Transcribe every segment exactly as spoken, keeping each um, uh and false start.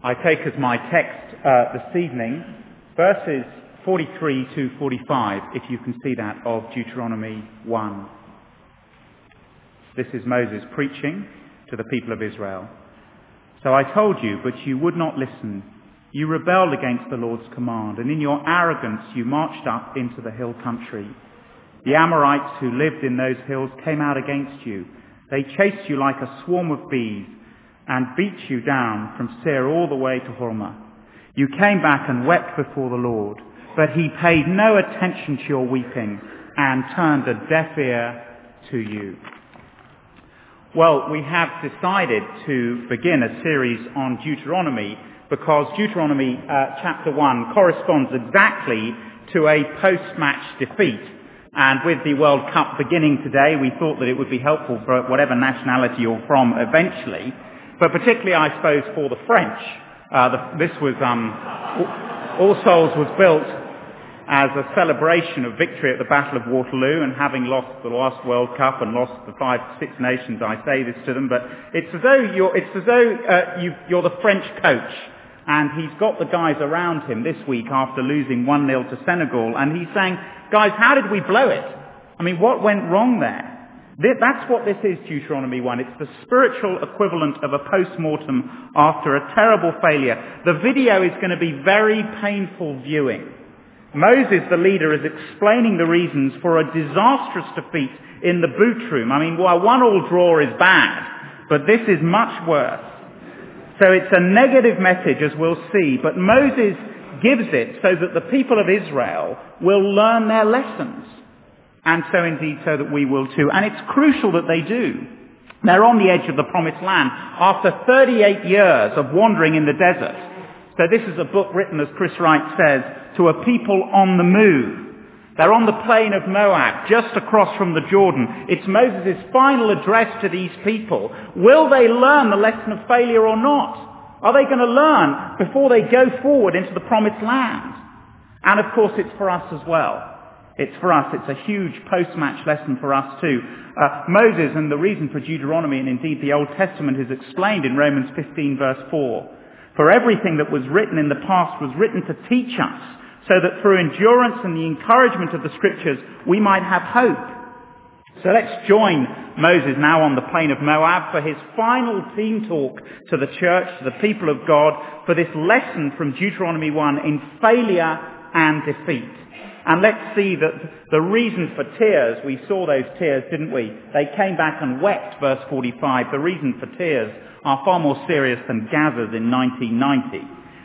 I take as my text uh, this evening verses forty-three to forty-five, if you can see that, of Deuteronomy one. This is Moses preaching to the people of Israel. So I told you, but you would not listen. You rebelled against the Lord's command, and in your arrogance you marched up into the hill country. The Amorites who lived in those hills came out against you. They chased you like a swarm of bees and beat you down from Seir all the way to Hormah. You came back and wept before the Lord, but he paid no attention to your weeping and turned a deaf ear to you. Well, we have decided to begin a series on Deuteronomy because Deuteronomy uh, chapter one corresponds exactly to a post-match defeat. And with the World Cup beginning today, we thought that it would be helpful for whatever nationality you're from eventually, but particularly, I suppose, for the French. Uh, the, this was, um, All Souls was built as a celebration of victory at the Battle of Waterloo, and having lost the last World Cup and lost the five Six Nations, I say this to them, but it's as though you're, it's as though uh, you, you're the French coach, and he's got the guys around him this week after losing one nil to Senegal, and he's saying, guys, how did we blow it? I mean, what went wrong there? That's what this is, Deuteronomy one. It's the spiritual equivalent of a post-mortem after a terrible failure. The video is going to be very painful viewing. Moses, the leader, is explaining the reasons for a disastrous defeat in the boot room. I mean, well, one all draw is bad, but this is much worse. So it's a negative message, as we'll see, but Moses gives it so that the people of Israel will learn their lessons. And so indeed so that we will too. And it's crucial that they do. They're on the edge of the promised land after thirty-eight years of wandering in the desert. So this is a book written, as Chris Wright says, to a people on the move. They're on the plain of Moab, just across from the Jordan. It's Moses' final address to these people. Will they learn the lesson of failure or not? Are they going to learn before they go forward into the promised land? And of course it's for us as well. It's for us. It's a huge post-match lesson for us too. Uh, Moses, and the reason for Deuteronomy and indeed the Old Testament, is explained in Romans fifteen verse four. For everything that was written in the past was written to teach us, so that through endurance and the encouragement of the Scriptures we might have hope. So let's join Moses now on the plain of Moab for his final team talk to the church, to the people of God, for this lesson from Deuteronomy one in failure and defeat. And let's see that the reason for tears, we saw those tears, didn't we? They came back and wept, verse forty-five. The reason for tears are far more serious than Gaza's in nineteen ninety.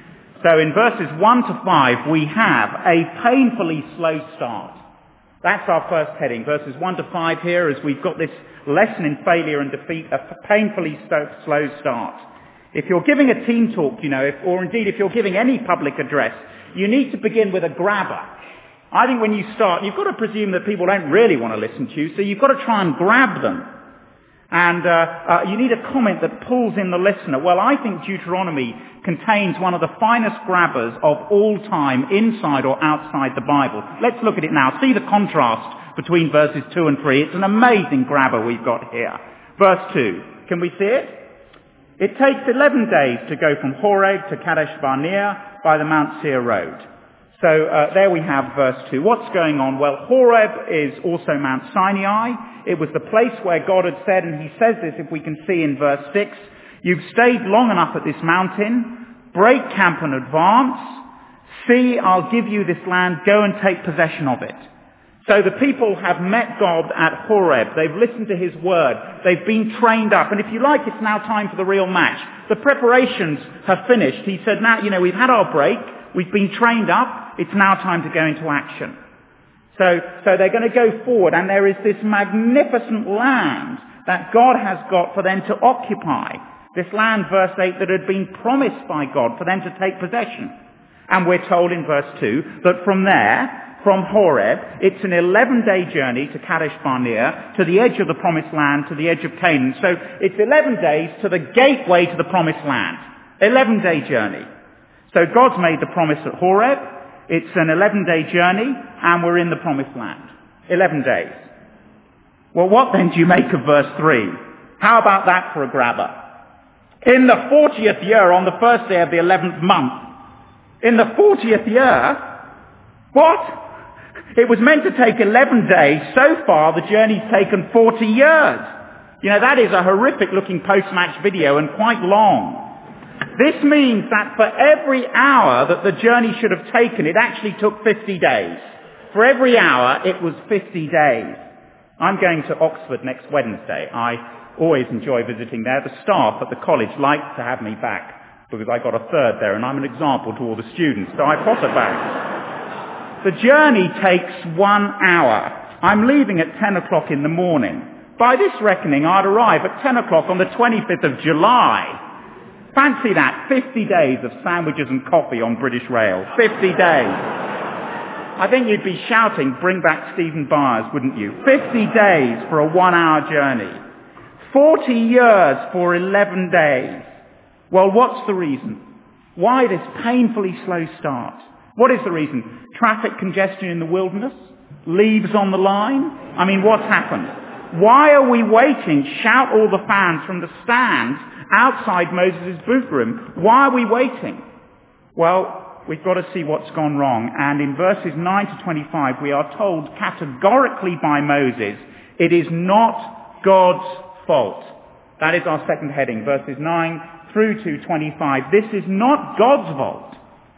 So in verses one to five, we have a painfully slow start. That's our first heading, verses one to five here, as we've got this lesson in failure and defeat, a painfully slow start. If you're giving a team talk, you know, if, or indeed if you're giving any public address, you need to begin with a grabber. I think when you start, you've got to presume that people don't really want to listen to you, so you've got to try and grab them. And uh, uh, you need a comment that pulls in the listener. Well, I think Deuteronomy contains one of the finest grabbers of all time, inside or outside the Bible. Let's look at it now. See the contrast between verses two and three. It's an amazing grabber we've got here. Verse two. Can we see it? It takes eleven days to go from Horeb to Kadesh Barnea by the Mount Seir road. So uh, there we have verse two. What's going on? Well, Horeb is also Mount Sinai. It was the place where God had said, and he says this if we can see in verse six, you've stayed long enough at this mountain, break camp and advance. See, I'll give you this land, go and take possession of it. So the people have met God at Horeb. They've listened to his word. They've been trained up. And if you like, it's now time for the real match. The preparations have finished. He said, now, you know, we've had our break. We've been trained up. It's now time to go into action. So, so they're going to go forward, and there is this magnificent land that God has got for them to occupy. This land, verse eight, that had been promised by God for them to take possession. And we're told in verse two that from there, from Horeb, it's an eleven-day journey to Kadesh Barnea, to the edge of the promised land, to the edge of Canaan. So it's eleven days to the gateway to the promised land. eleven-day journey. So God's made the promise at Horeb. It's an eleven-day journey, and we're in the promised land. eleven days. Well, what then do you make of verse three? How about that for a grabber? In the fortieth year, on the first day of the eleventh month. In the fortieth year? What? It was meant to take eleven days. So far, the journey's taken forty years. You know, that is a horrific-looking post-match video and quite long. This means that for every hour that the journey should have taken, it actually took fifty days. For every hour, it was fifty days. I'm going to Oxford next Wednesday. I always enjoy visiting there. The staff at the college likes to have me back because I got a third there and I'm an example to all the students, so I potter back. The journey takes one hour. I'm leaving at ten o'clock in the morning. By this reckoning, I'd arrive at ten o'clock on the twenty-fifth of July. Fancy that, fifty days of sandwiches and coffee on British Rail. fifty days. I think you'd be shouting, bring back Stephen Byers, wouldn't you? fifty days for a one-hour journey. forty years for eleven days. Well, what's the reason? Why this painfully slow start? What is the reason? Traffic congestion in the wilderness? Leaves on the line? I mean, what's happened? Why are we waiting? Shout all the fans from the stands outside Moses' boot room. Why are we waiting? Well, we've got to see what's gone wrong. And in verses nine to twenty-five, we are told categorically by Moses, it is not God's fault. That is our second heading, verses nine through to twenty-five. This is not God's fault.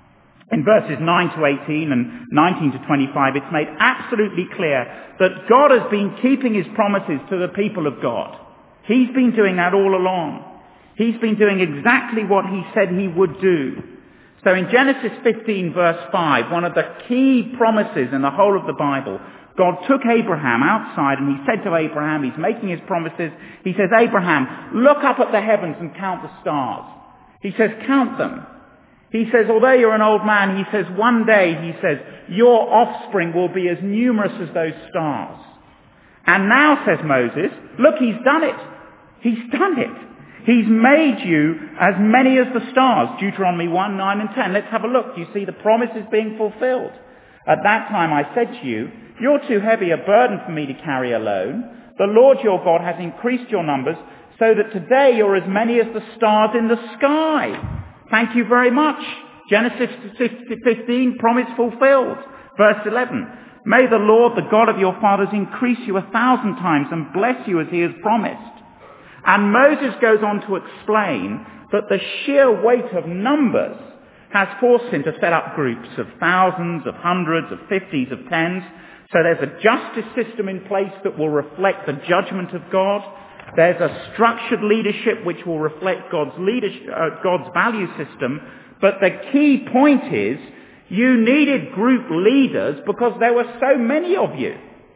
In verses nine to eighteen and nineteen to twenty-five, it's made absolutely clear that God has been keeping his promises to the people of God. He's been doing that all along. He's been doing exactly what he said he would do. So in Genesis fifteen verse five, one of the key promises in the whole of the Bible, God took Abraham outside and he said to Abraham, he's making his promises, he says, Abraham, look up at the heavens and count the stars. He says, count them. He says, although you're an old man, he says, one day, he says, your offspring will be as numerous as those stars. And now, says Moses, look, he's done it. He's done it. He's made you as many as the stars. Deuteronomy one, nine and ten. Let's have a look. You see the promise is being fulfilled. At that time I said to you, you're too heavy a burden for me to carry alone. The Lord your God has increased your numbers so that today you're as many as the stars in the sky. Thank you very much. Genesis fifteen, promise fulfilled. Verse eleven. May the Lord, the God of your fathers, increase you a thousand times and bless you as he has promised. And Moses goes on to explain that the sheer weight of numbers has forced him to set up groups of thousands, of hundreds, of fifties, of tens. So there's a justice system in place that will reflect the judgment of God. There's a structured leadership which will reflect God's leadership, uh, God's value system. But the key point is you needed group leaders because there were so many of you.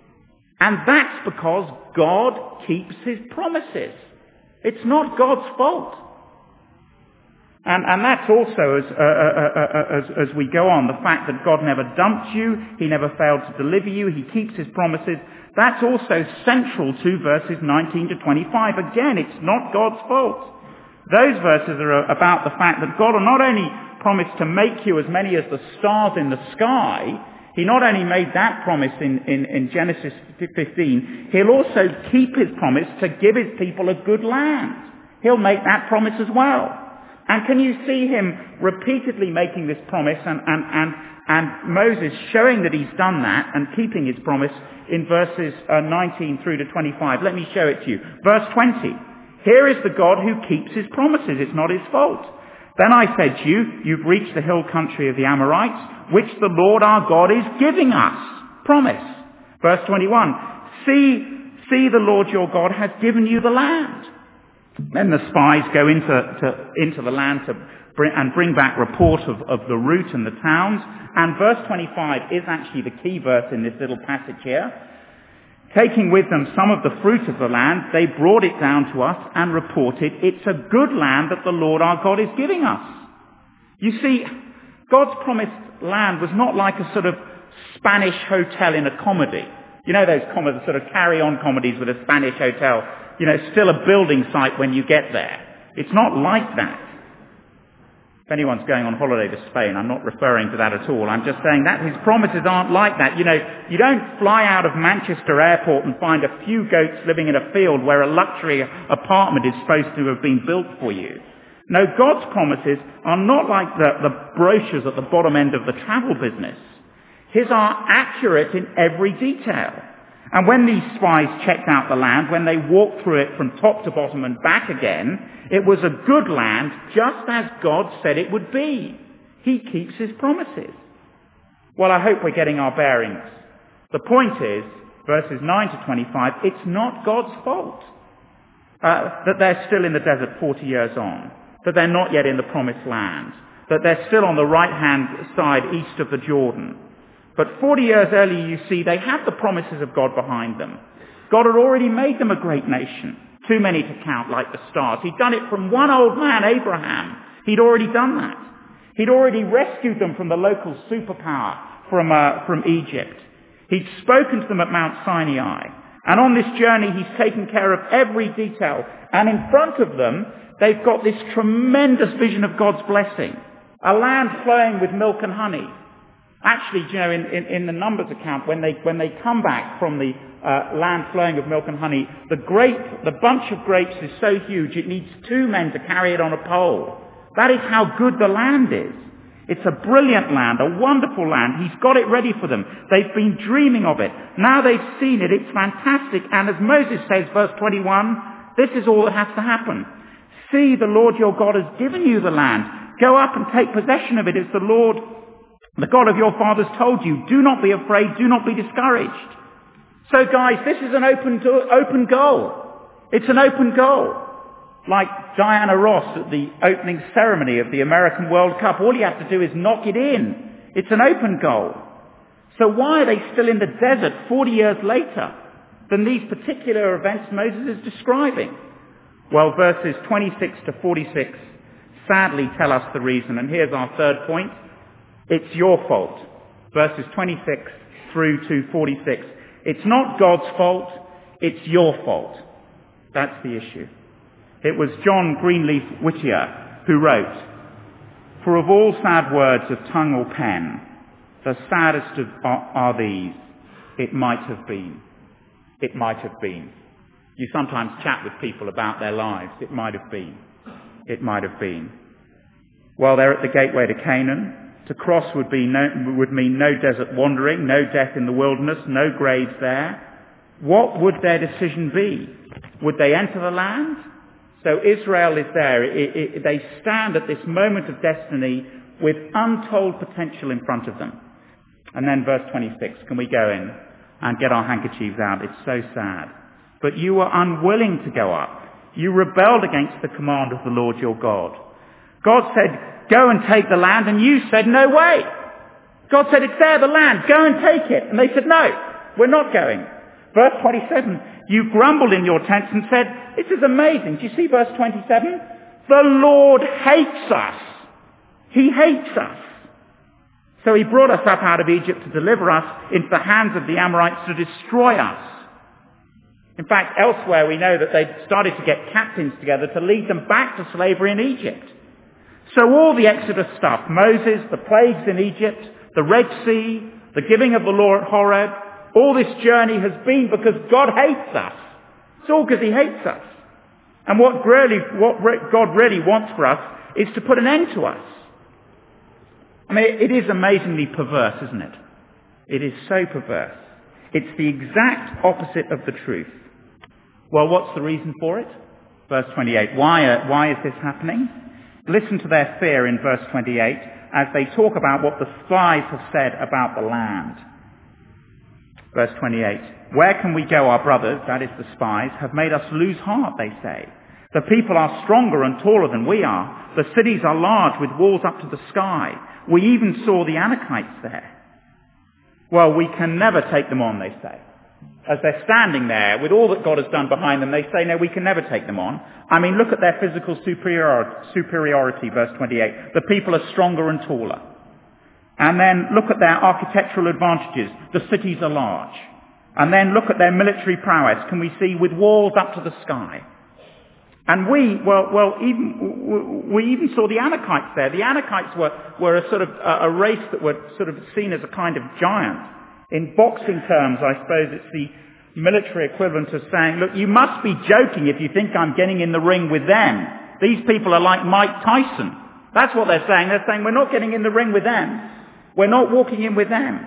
And that's because God keeps his promises. It's not God's fault. And, and that's also, as, uh, uh, uh, as, as we go on, the fact that God never dumped you, he never failed to deliver you, he keeps his promises. That's also central to verses nineteen to twenty-five. Again, it's not God's fault. Those verses are about the fact that God will not only promise to make you as many as the stars in the sky, he not only made that promise in, in, in Genesis fifteen, he'll also keep his promise to give his people a good land. He'll make that promise as well. And can you see him repeatedly making this promise and, and, and, and Moses showing that he's done that and keeping his promise in verses uh, nineteen through to twenty-five. Let me show it to you. Verse twenty. Here is the God who keeps his promises. It's not his fault. Then I said to you, you've reached the hill country of the Amorites, which the Lord our God is giving us. Promise. Verse twenty-one. See, see the Lord your God has given you the land. Then the spies go into to, into the land to bring, and bring back report of, of the route and the towns. And verse twenty-five is actually the key verse in this little passage here. Taking with them some of the fruit of the land, they brought it down to us and reported, it's a good land that the Lord our God is giving us. You see, God's promised land was not like a sort of Spanish hotel in a comedy. You know those comedies, sort of carry-on comedies with a Spanish hotel. You know, still a building site when you get there. It's not like that. If anyone's going on holiday to Spain, I'm not referring to that at all. I'm just saying that his promises aren't like that. You know, you don't fly out of Manchester Airport and find a few goats living in a field where a luxury apartment is supposed to have been built for you. No, God's promises are not like the, the brochures at the bottom end of the travel business. His are accurate in every detail. And when these spies checked out the land, when they walked through it from top to bottom and back again, it was a good land, just as God said it would be. He keeps his promises. Well, I hope we're getting our bearings. The point is, verses nine to twenty-five, it's not God's fault uh, that they're still in the desert forty years on, that they're not yet in the promised land, that they're still on the right-hand side east of the Jordan. But forty years earlier, you see, they had the promises of God behind them. God had already made them a great nation, too many to count like the stars. He'd done it from one old man, Abraham. He'd already done that. He'd already rescued them from the local superpower from, uh, from Egypt. He'd spoken to them at Mount Sinai. And on this journey, he's taken care of every detail. And in front of them, they've got this tremendous vision of God's blessing. A land flowing with milk and honey. Actually, you know, in, in, in the Numbers account, when they, when they come back from the uh, land flowing with milk and honey, the grape, the bunch of grapes is so huge, it needs two men to carry it on a pole. That is how good the land is. It's a brilliant land, a wonderful land. He's got it ready for them. They've been dreaming of it. Now they've seen it. It's fantastic. And as Moses says, verse twenty-one, this is all that has to happen. See, the Lord your God has given you the land. Go up and take possession of it, as the Lord, the God of your fathers, told you. Do not be afraid. Do not be discouraged. So guys, this is an open, do- open goal. It's an open goal. Like Diana Ross at the opening ceremony of the American World Cup. All you have to do is knock it in. It's an open goal. So why are they still in the desert forty years later than these particular events Moses is describing? Well, verses twenty-six to forty-six sadly tell us the reason. And here's our third point. It's your fault. Verses twenty-six through to forty-six. It's not God's fault. It's your fault. That's the issue. It was John Greenleaf Whittier who wrote, "For of all sad words of tongue or pen, the saddest of are, are these, it might have been. It might have been." You sometimes chat with people about their lives. It might have been. It might have been. Well, they're at the gateway to Canaan. To cross would, be no, would mean no desert wandering, no death in the wilderness, no graves there. What would their decision be? Would they enter the land? So Israel is there. It, it, they stand at this moment of destiny with untold potential in front of them. And then verse twenty-six, can we go in and get our handkerchiefs out? It's so sad. But you were unwilling to go up. You rebelled against the command of the Lord your God. God said, go and take the land, and you said, no way. God said, it's there, the land, go and take it. And they said, no, we're not going. Verse twenty-seven, you grumbled in your tents and said, this is amazing. Do you see verse twenty-seven? The Lord hates us. He hates us. So he brought us up out of Egypt to deliver us into the hands of the Amorites to destroy us. In fact, elsewhere we know that they started to get captains together to lead them back to slavery in Egypt. So all the Exodus stuff, Moses, the plagues in Egypt, the Red Sea, the giving of the law at Horeb, all this journey has been because God hates us. It's all because he hates us. And what really, what God really wants for us is to put an end to us. I mean, it is amazingly perverse, isn't it? It is so perverse. It's the exact opposite of the truth. Well, what's the reason for it? Verse twenty-eight. Why, uh, why is this happening? Listen to their fear in verse twenty-eight as they talk about what the spies have said about the land. Verse twenty-eight. Where can we go? Our brothers, that is the spies, have made us lose heart, they say. The people are stronger and taller than we are. The cities are large with walls up to the sky. We even saw the Anakites there. Well, we can never take them on, they say. As they're standing there with all that God has done behind them, they say, no, we can never take them on. I mean, look at their physical superiority, superiority, verse twenty-eight. The people are stronger and taller. And then look at their architectural advantages. The cities are large. And then look at their military prowess, can we see, with walls up to the sky. And we, well, well, even, we even saw the Anakites there. The Anakites were, were a sort of, a, a race that were sort of seen as a kind of giant. In boxing terms, I suppose it's the military equivalent of saying, look, you must be joking if you think I'm getting in the ring with them. These people are like Mike Tyson. That's what they're saying. They're saying, we're not getting in the ring with them. We're not walking in with them.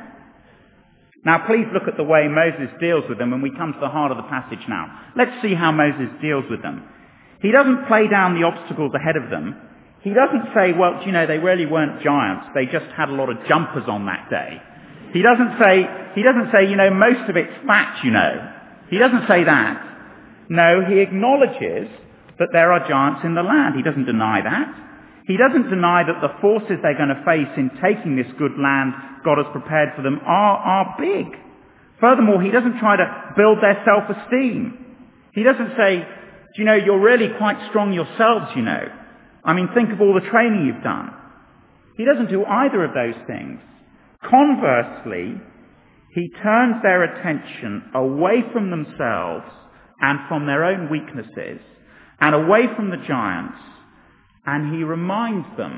Now, please look at the way Moses deals with them when we come to the heart of the passage now. Let's see how Moses deals with them. He doesn't play down the obstacles ahead of them. He doesn't say, well, you know, they really weren't giants. They just had a lot of jumpers on that day. He doesn't say, he doesn't say, you know, most of it's fat, you know. He doesn't say that. No, he acknowledges that there are giants in the land. He doesn't deny that. He doesn't deny that the forces they're going to face in taking this good land God has prepared for them are, are big. Furthermore, he doesn't try to build their self-esteem. He doesn't say, do you know, you're really quite strong yourselves, you know. I mean, think of all the training you've done. He doesn't do either of those things. Conversely, he turns their attention away from themselves and from their own weaknesses and away from the giants, and he reminds them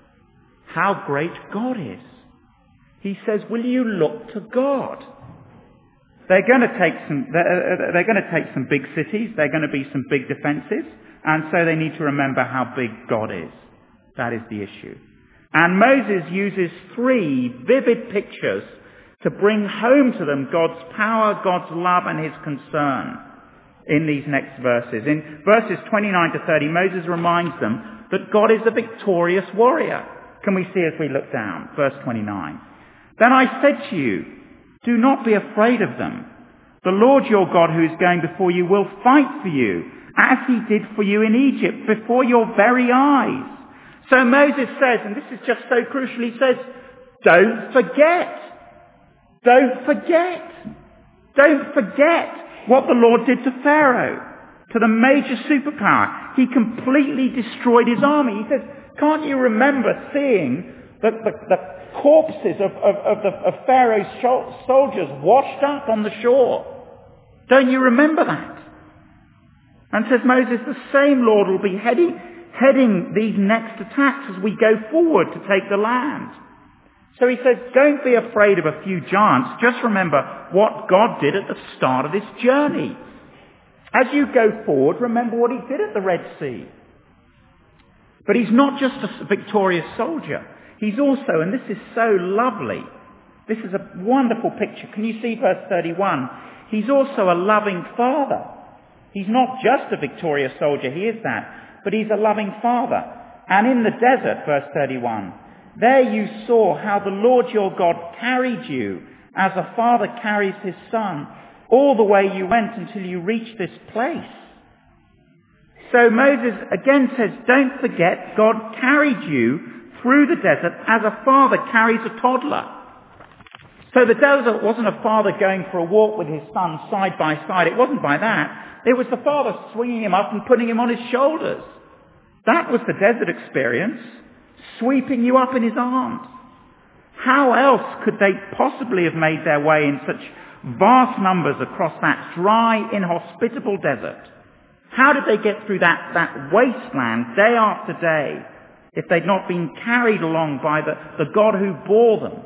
how great God is. He says, will you look to God? They're going to take some, they're, they're going to take some big cities. They're going to be some big defenses. And so they need to remember how big God is. That is the issue. And Moses uses three vivid pictures to bring home to them God's power, God's love, and his concern in these next verses. In verses twenty-nine to thirty, Moses reminds them that God is a victorious warrior. Can we see as we look down? Verse twenty-nine. Then I said to you, do not be afraid of them. The Lord your God who is going before you will fight for you, as he did for you in Egypt, before your very eyes. So Moses says, and this is just so crucial, he says, don't forget. Don't forget. Don't forget what the Lord did to Pharaoh, to the major superpower. He completely destroyed his army. He says, can't you remember seeing the, the, the corpses of, of, of, the, of Pharaoh's soldiers washed up on the shore? Don't you remember that? And says Moses, the same Lord will be heading, heading these next attacks as we go forward to take the land. So he says, don't be afraid of a few giants. Just remember what God did at the start of this journey. As you go forward, remember what he did at the Red Sea. But he's not just a victorious soldier. He's also, and this is so lovely, this is a wonderful picture. Can you see verse thirty-one? He's also a loving father. He's not just a victorious soldier, he is that, but he's a loving father. And in the desert, verse thirty-one, there you saw how the Lord your God carried you as a father carries his son all the way you went until you reached this place. So Moses again says, don't forget God carried you through the desert as a father carries a toddler. So the desert wasn't a father going for a walk with his son side by side. It wasn't by that. It was the father swinging him up and putting him on his shoulders. That was the desert experience, sweeping you up in his arms. How else could they possibly have made their way in such vast numbers across that dry, inhospitable desert? How did they get through that, that wasteland day after day if they'd not been carried along by the, the God who bore them?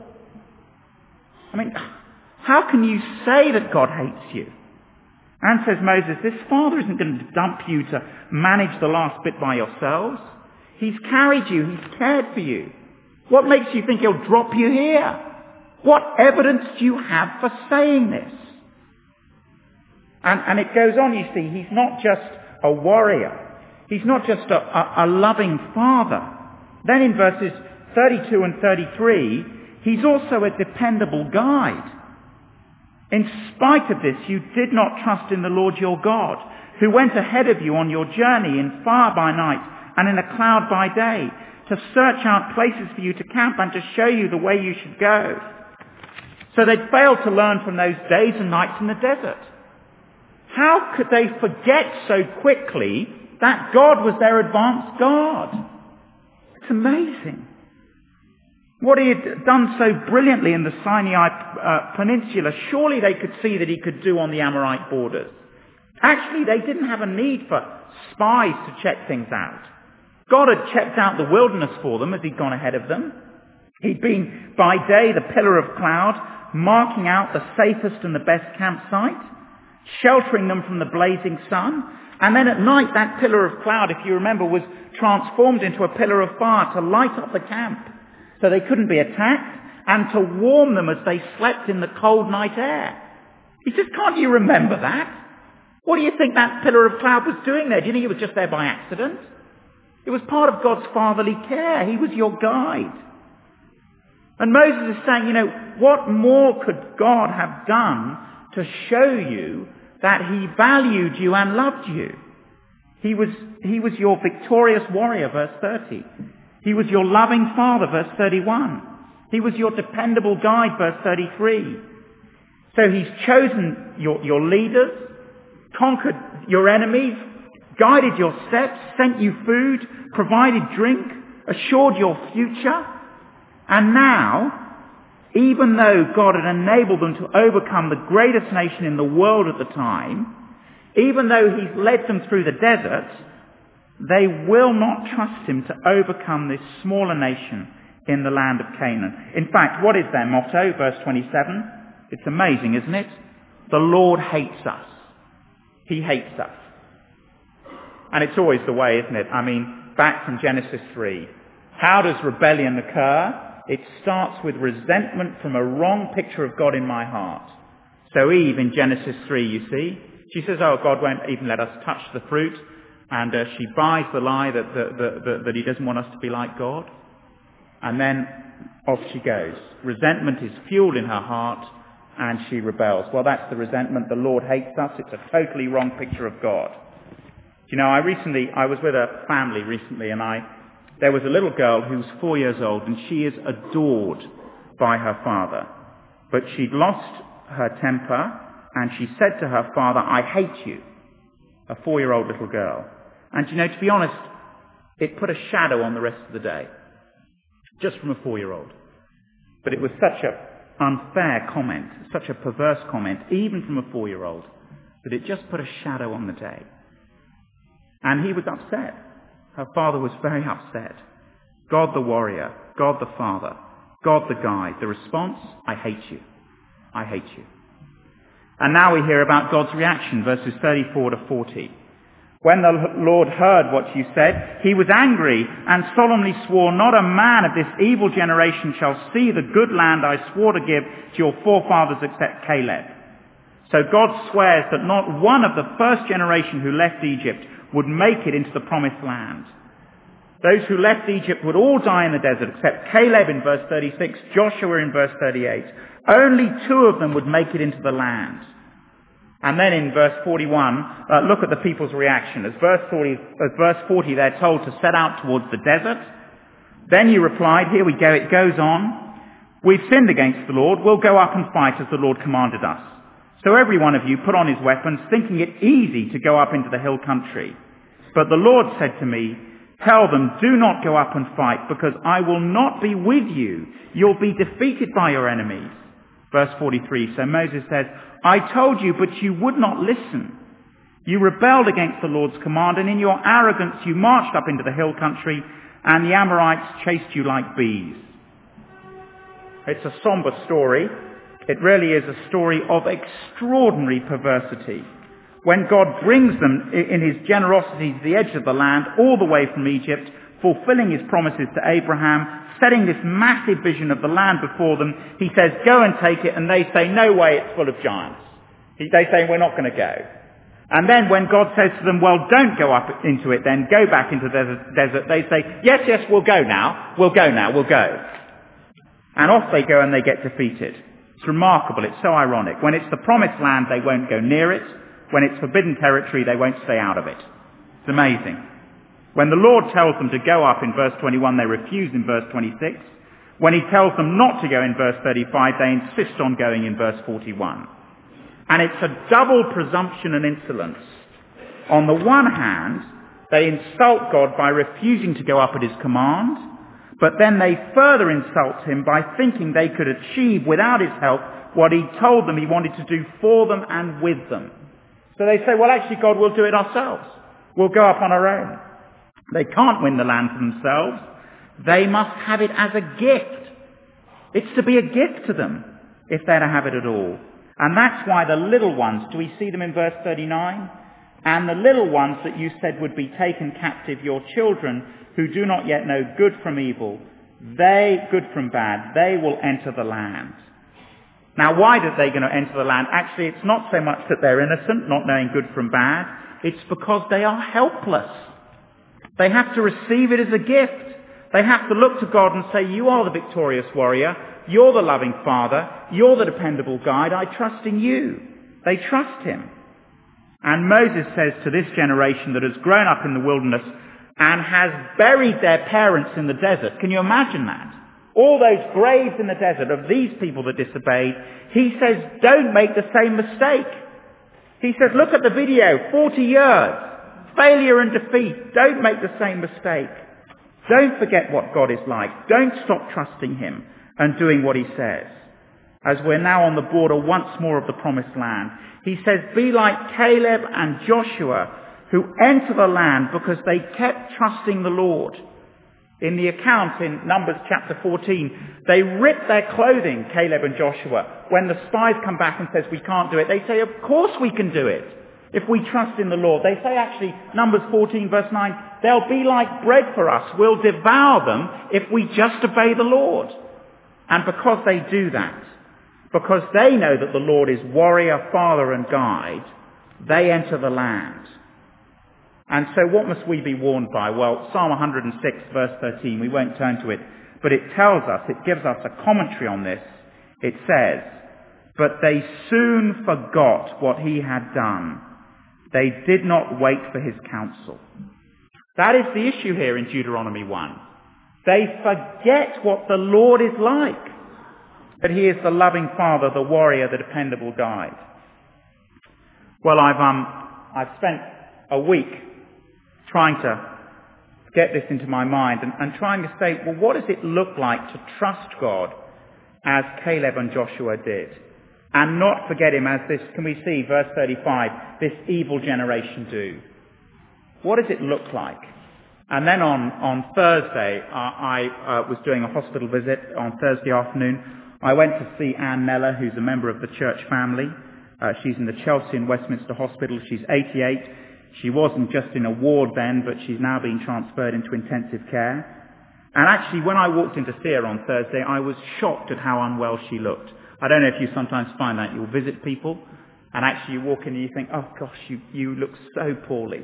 I mean, how can you say that God hates you? And says Moses, this father isn't going to dump you to manage the last bit by yourselves. He's carried you. He's cared for you. What makes you think he'll drop you here? What evidence do you have for saying this? And, and it goes on, you see, he's not just a warrior. He's not just a, a, a loving father. Then in verses thirty-two and thirty-three, he's also a dependable guide. In spite of this, you did not trust in the Lord your God, who went ahead of you on your journey in fire by night and in a cloud by day, to search out places for you to camp and to show you the way you should go. So they'd failed to learn from those days and nights in the desert. How could they forget so quickly that God was their advanced guard? It's amazing. What he had done so brilliantly in the Sinai uh, Peninsula, surely they could see that he could do on the Amorite borders. Actually, they didn't have a need for spies to check things out. God had checked out the wilderness for them as he'd gone ahead of them. He'd been, by day, the pillar of cloud, marking out the safest and the best campsite, sheltering them from the blazing sun. And then at night, that pillar of cloud, if you remember, was transformed into a pillar of fire to light up the camp so they couldn't be attacked and to warm them as they slept in the cold night air. He says, can't you remember that? What do you think that pillar of cloud was doing there? Do you think it was just there by accident? It was part of God's fatherly care. He was your guide. And Moses is saying, you know, what more could God have done to show you that he valued you and loved you? He was, he was your victorious warrior, verse thirty. He was your loving father, verse thirty-one. He was your dependable guide, verse thirty-three. So he's chosen your, your leaders, conquered your enemies, guided your steps, sent you food, provided drink, assured your future. And now, even though God had enabled them to overcome the greatest nation in the world at the time, even though he's led them through the desert, they will not trust him to overcome this smaller nation in the land of Canaan. In fact, what is their motto? Verse twenty-seven. It's amazing, isn't it? The Lord hates us. He hates us. And it's always the way, isn't it? I mean, back from Genesis three. How does rebellion occur? It starts with resentment from a wrong picture of God in my heart. So Eve in Genesis three, you see, she says, oh, God won't even let us touch the fruit. And uh, she buys the lie that, that, that, that he doesn't want us to be like God. And then off she goes. Resentment is fueled in her heart and she rebels. Well, that's the resentment. The Lord hates us. It's a totally wrong picture of God. You know, I recently, I was with a family recently and I, there was a little girl who's four years old and she is adored by her father. But she'd lost her temper and she said to her father, I hate you. A four-year-old little girl. And you know, to be honest, it put a shadow on the rest of the day. Just from a four-year-old. But it was such an unfair comment, such a perverse comment, even from a four-year-old, that it just put a shadow on the day. And he was upset. Her father was very upset. God the warrior, God the father, God the guide. The response, I hate you. I hate you. And now we hear about God's reaction, verses thirty-four to forty. When the Lord heard what you said, he was angry and solemnly swore, not a man of this evil generation shall see the good land I swore to give to your forefathers except Caleb. So God swears that not one of the first generation who left Egypt would make it into the promised land. Those who left Egypt would all die in the desert except Caleb in verse thirty-six, Joshua in verse thirty-eight. Only two of them would make it into the land. And then in verse forty-one, uh, look at the people's reaction. As verse forty, as verse forty, they're told to set out towards the desert. Then you replied, here we go, it goes on. We've sinned against the Lord. We'll go up and fight as the Lord commanded us. So every one of you put on his weapons, thinking it easy to go up into the hill country. But the Lord said to me, tell them, do not go up and fight, because I will not be with you. You'll be defeated by your enemies. Verse forty-three, so Moses says, I told you, but you would not listen. You rebelled against the Lord's command, and in your arrogance you marched up into the hill country, and the Amorites chased you like bees. It's a somber story. It really is a story of extraordinary perversity. When God brings them in his generosity to the edge of the land, all the way from Egypt, fulfilling his promises to Abraham, setting this massive vision of the land before them, he says, go and take it, and they say, no way, it's full of giants. They say, we're not going to go. And then when God says to them, well, don't go up into it then, go back into the desert, they say, yes, yes, we'll go now, we'll go now, we'll go. And off they go and they get defeated. It's remarkable, it's so ironic. When it's the promised land, they won't go near it. When it's forbidden territory, they won't stay out of it. It's amazing. When the Lord tells them to go up in verse twenty-one, they refuse in verse twenty-six. When he tells them not to go in verse thirty-five, they insist on going in verse forty-one. And it's a double presumption and insolence. On the one hand, they insult God by refusing to go up at his command, but then they further insult him by thinking they could achieve without his help what he told them he wanted to do for them and with them. So they say, well, actually, God, we'll do it ourselves. We'll go up on our own. They can't win the land for themselves. They must have it as a gift. It's to be a gift to them if they're to have it at all. And that's why the little ones, do we see them in verse thirty-nine? And the little ones that you said would be taken captive, your children who do not yet know good from evil, they, good from bad, they will enter the land. Now, why are they going to enter the land? Actually, it's not so much that they're innocent, not knowing good from bad. It's because they are helpless. They have to receive it as a gift. They have to look to God and say, you are the victorious warrior. You're the loving Father. You're the dependable guide. I trust in you. They trust him. And Moses says to this generation that has grown up in the wilderness and has buried their parents in the desert. Can you imagine that? All those graves in the desert of these people that disobeyed. He says, don't make the same mistake. He says, look at the video, forty years, failure and defeat. Don't make the same mistake. Don't forget what God is like. Don't stop trusting him and doing what he says. As we're now on the border once more of the promised land, he says, be like Caleb and Joshua who enter the land because they kept trusting the Lord. In the account in Numbers chapter fourteen, they rip their clothing, Caleb and Joshua. When the spies come back and says, we can't do it, they say, of course we can do it if we trust in the Lord. They say actually, Numbers fourteen verse nine, they'll be like bread for us. We'll devour them if we just obey the Lord. And because they do that, because they know that the Lord is warrior, father and guide, they enter the land. And so what must we be warned by? Well, Psalm one hundred six verse thirteen, we won't turn to it, but it tells us, it gives us a commentary on this. It says, but they soon forgot what he had done. They did not wait for his counsel. That is the issue here in Deuteronomy one. They forget what the Lord is like. That he is the loving Father, the warrior, the dependable guide. Well, I've um, I've spent a week trying to get this into my mind and, and trying to say, well, what does it look like to trust God as Caleb and Joshua did? And not forget him as this, can we see, verse thirty-five, this evil generation do. What does it look like? And then on, on Thursday, uh, I uh, was doing a hospital visit on Thursday afternoon. I went to see Anne Neller, who's a member of the church family. Uh, she's in the Chelsea and Westminster Hospital. She's eighty-eight. She wasn't just in a ward then, but she's now been transferred into intensive care. And actually, when I walked in to see her on Thursday, I was shocked at how unwell she looked. I don't know if you sometimes find that. You'll visit people, and actually you walk in and you think, oh gosh, you, you look so poorly.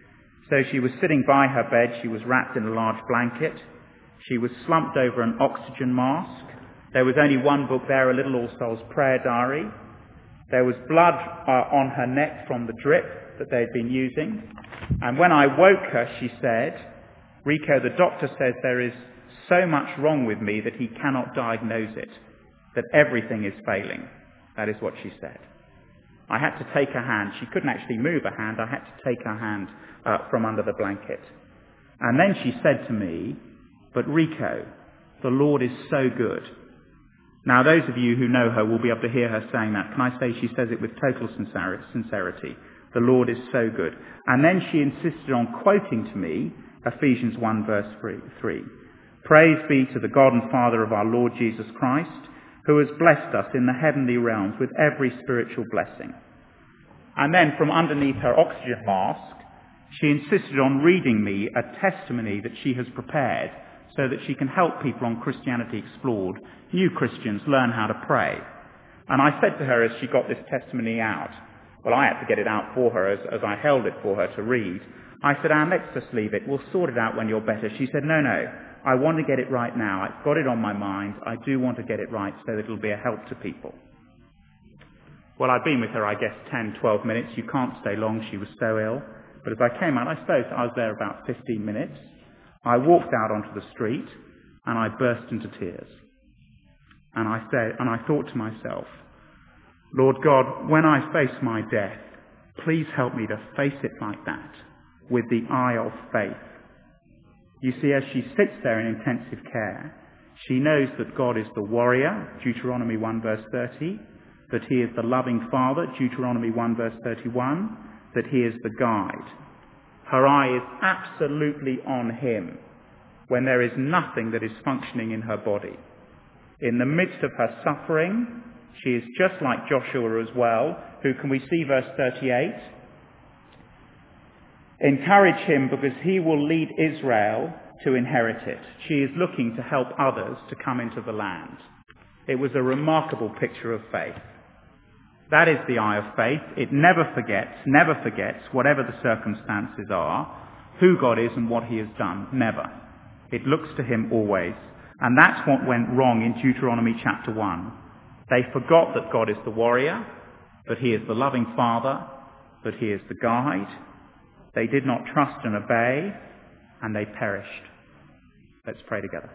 So she was sitting by her bed. She was wrapped in a large blanket. She was slumped over an oxygen mask. There was only one book there, a little All Souls prayer diary. There was blood uh, on her neck from the drip that they'd been using. And when I woke her, she said, Rico, the doctor says there is so much wrong with me that he cannot diagnose it, that everything is failing. That is what she said. I had to take her hand. She couldn't actually move her hand. I had to take her hand uh, from under the blanket. And then she said to me, but Rico, the Lord is so good. Now, those of you who know her will be able to hear her saying that. Can I say she says it with total sincerity? The Lord is so good. And then she insisted on quoting to me Ephesians one verse three. Praise be to the God and Father of our Lord Jesus Christ, who has blessed us in the heavenly realms with every spiritual blessing. And then from underneath her oxygen mask, she insisted on reading me a testimony that she has prepared so that she can help people on Christianity Explored, new Christians, learn how to pray. And I said to her as she got this testimony out, well, I had to get it out for her as, as I held it for her to read. I said, Anne, let's just leave it. We'll sort it out when you're better. She said, no, no, I want to get it right now. I've got it on my mind. I do want to get it right so that it'll be a help to people. Well, I'd been with her, I guess, ten, twelve minutes. You can't stay long. She was so ill. But as I came out, I suppose I was there about fifteen minutes. I walked out onto the street and I burst into tears. And I said, and I thought to myself, Lord God, when I face my death, please help me to face it like that, with the eye of faith. You see, as she sits there in intensive care, she knows that God is the warrior, Deuteronomy one verse thirty, that he is the loving Father, Deuteronomy one verse thirty-one, that he is the guide. Her eye is absolutely on him when there is nothing that is functioning in her body. In the midst of her suffering, she is just like Joshua as well, who, can we see verse thirty-eight? Encourage him because he will lead Israel to inherit it. She is looking to help others to come into the land. It was a remarkable picture of faith. That is the eye of faith. It never forgets, never forgets, whatever the circumstances are, who God is and what he has done. Never. It looks to him always. And that's what went wrong in Deuteronomy chapter one. They forgot that God is the warrior, but he is the loving Father, but he is the guide. They did not trust and obey, and they perished. Let's pray together.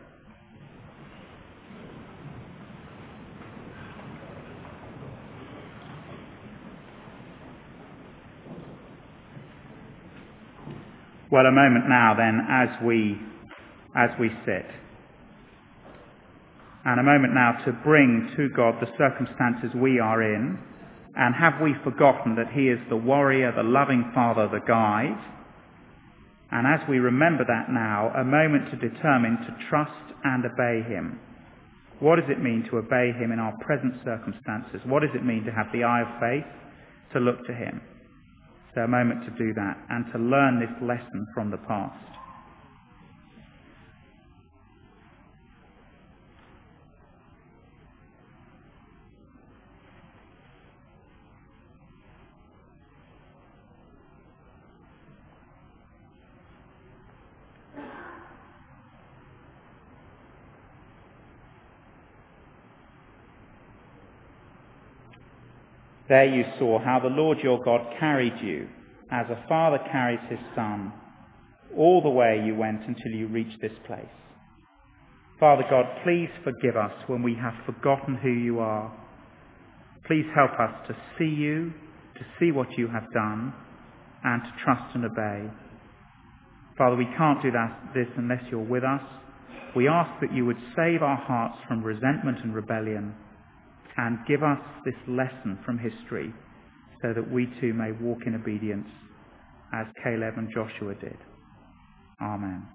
Well, a moment now then as we as we sit. And a moment now to bring to God the circumstances we are in. And have we forgotten that he is the warrior, the loving Father, the guide? And as we remember that now, a moment to determine to trust and obey him. What does it mean to obey him in our present circumstances? What does it mean to have the eye of faith, to look to him? So a moment to do that and to learn this lesson from the past. There you saw how the Lord your God carried you, as a father carries his son, all the way you went until you reached this place. Father God, please forgive us when we have forgotten who you are. Please help us to see you, to see what you have done, and to trust and obey. Father, we can't do that, this unless you're with us. We ask that you would save our hearts from resentment and rebellion, and give us this lesson from history so that we too may walk in obedience as Caleb and Joshua did. Amen.